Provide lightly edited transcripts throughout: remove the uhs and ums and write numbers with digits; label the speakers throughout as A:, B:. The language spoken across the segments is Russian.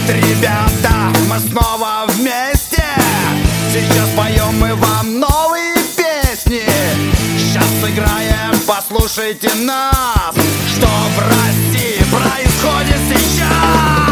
A: ребята, мы снова вместе. Сейчас поем мы вам новые песни. Сейчас сыграем, послушайте нас. Что в России происходит сейчас?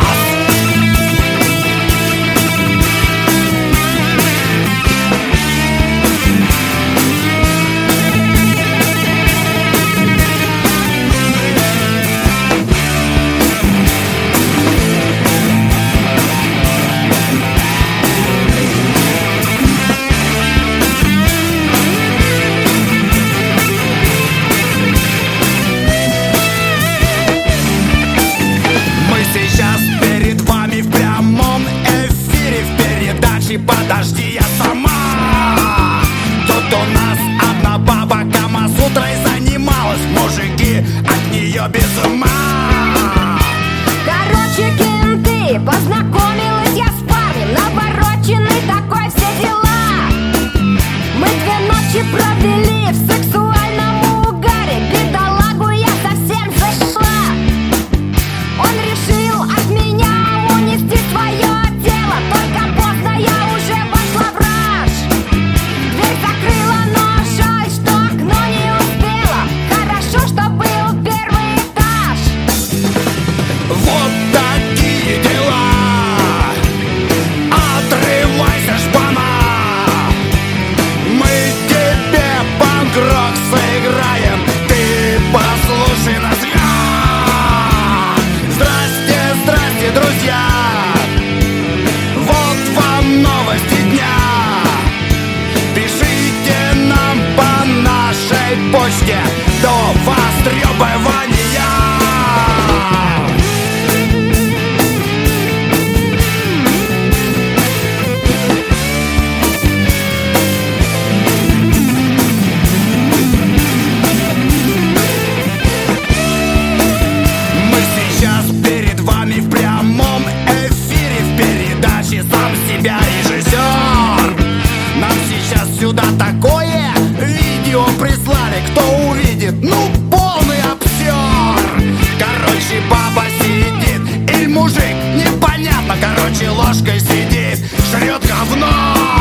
A: Подожди, я сама. Тут у нас одна баба Камасутрой занималась. Мужики от нее без ума.
B: Короче, кенты, познакомилась я с парнем, навороченный такой, все дела. Мы 2 ночи провели в сексуальном угаре. Бедолагу я совсем зашла. Он решил от меня унести свое тело. Только поздно, я уже вошла в раж. Дверь закрыла, но жаль, что окно не успела. Хорошо, что был первый этаж.
A: Вот такие дела. Отрывайся, шпана. Мы тебе панк-рок сыграем. Ты послушай нас, я. Здрасте, здрасте, друзья. Вот вам новости дня. Пишите нам по нашей почте до востребования. Мы сейчас перед вами в прямом эфире, в передаче «Сам себя режиссер». Нам сейчас сюда такое видео прислали. Кто увидит, ну полный обсер. Короче, баба сидит или мужик, непонятно. Короче, ложкой сидит, жрет говно.